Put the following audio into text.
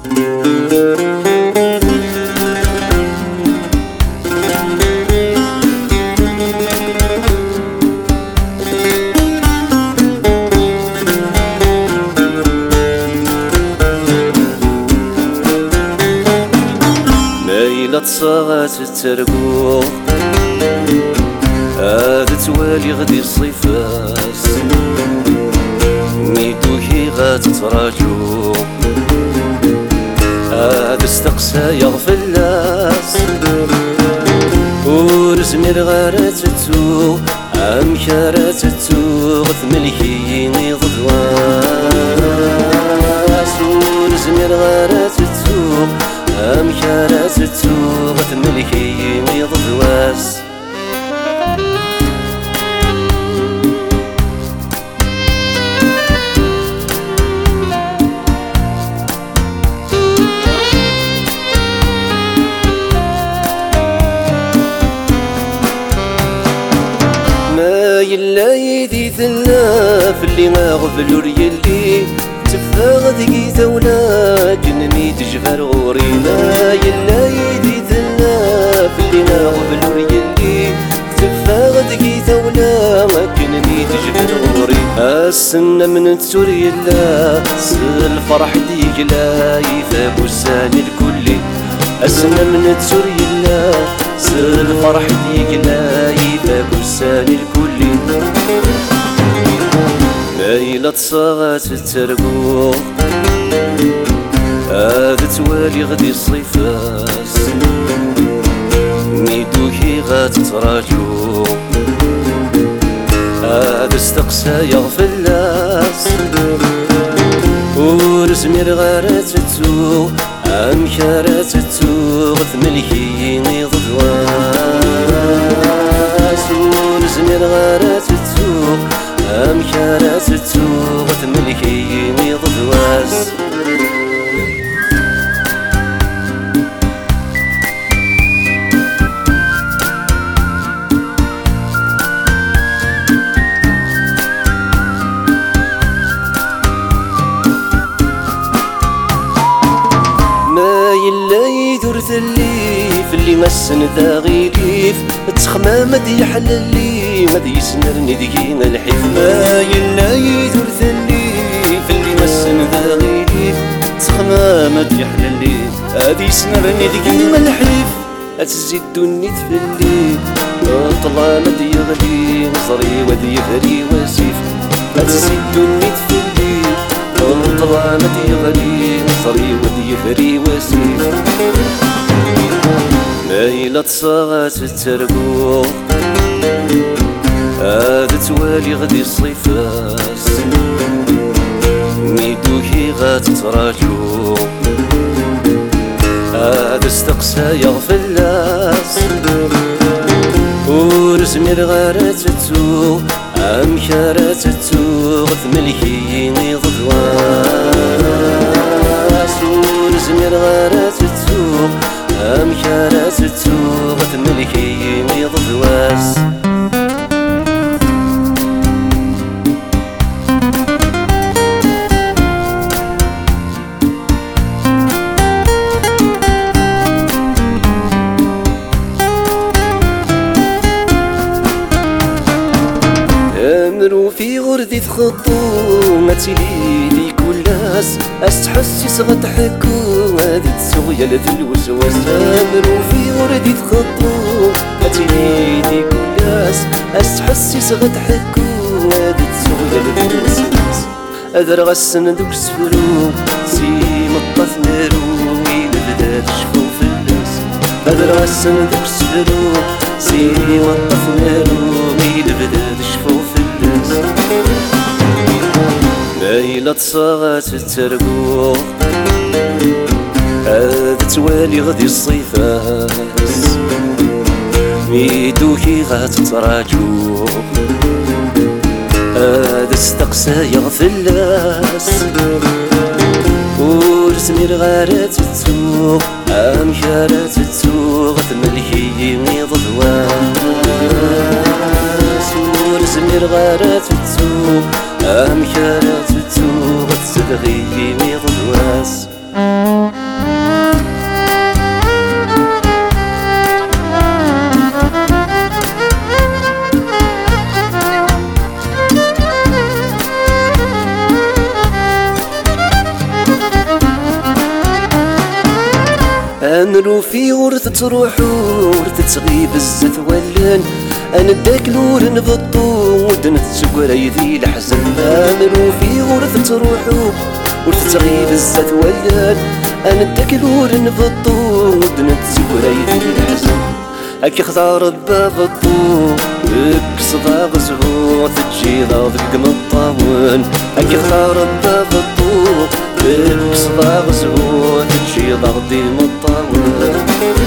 مايلة تصاغات الترقوق هذا توالي غدي الصيفاس ميدوكي غاتتراجو هذا استقسى يغفلاس ورزمير غارتتو عم كارتتو غث ملكيني ضدواس ورزمير غارتتو عم كارتتو غث ملكيني ضدواس يلا يدي ثنا في اللي ما غفلو ريالي تفاغ ذكي ثولا جنني تجفر غورينا يلا يدي ثنا في اللي ما غفلو ريالي تفاغ ذكي ثولا جنني تجفر غوري السنة من تسور يلا الفرح ديك لا يثاب الساني الكلي السنة من تسور يلا الفرح ديك لا يثاب الساني الكلي مايلة تصاغات الترقوق هذا توالي غدي الصيفاس ميدوكي غاتتراجو هذا استقسى يغفلاس ورزمير غارتتو عم كارتتو غث ملكيني ضدواس ورزمير غارتتو عم كارتتو غث ملكيني ضدواس يلا يدور ثلي في اللي مسن ذا غيليف تخمام دي حللي ما دي يسنرني دينا الحيف ما يلا يدور ثلي في اللي مسن ذا غيليف تخمام دي حللي هادي يسنرني دينا الحيف اتزيدوني تفلي طلع مدي يغلي نصري ودي يفري وسيف اتزيدوني تفلي طلع مدي يغلي نصري ودي يفري وسيف مايلة تصاغات الترقوق هذا توالي غدي الصيفاس ميدوكي غاتتراجو هذا استقسى يغفلاس ورزمير غارتتو عم كارتتو غث ملكيني ضدواس ورزمير غارتتو عم كارتتو غث ملكيني ضدواس امرو في غردي تخطو ما تليلي كلاس استحسي صغت حكو هادي تسويا لذي الوسواس امرو في غردي تخطو ما تليلي كلاس استحسي صغت حكو هادي تسويا لذي الوسواس ادر غسن دوك سفرو سيم الطف نارو إلى بدا تشفو في الناس ادر غسن دوك سفرو سيم الطف نارو إلى بدا تشفو في الناس مايلة تصاغات الترقوق هذا توالي غدي الصيفاس ميدوكي غاتتراجو هذا استقسى يغفلاس ورزمير غارتتو عم كارتتو غث ملكيني ضدواس ورزمير غارتتو عم كارتتو غث صدغيني ضدواس أمرو في غرث تروح ورث تغيب الزت ولان أنا داك نور نبطو ودن تسقري ذي الحزن أمرو في غرث تروح ورث تغيب الزت ولان أنا داك نور نبطو ودن تسقري ذي الحزن هاكي خضار الباب الطور هاك صداغ زهور تجي ضاضك مطاون هاكي خضار الباب الطور هاك صداغ زهور تجي ضاضي مطاون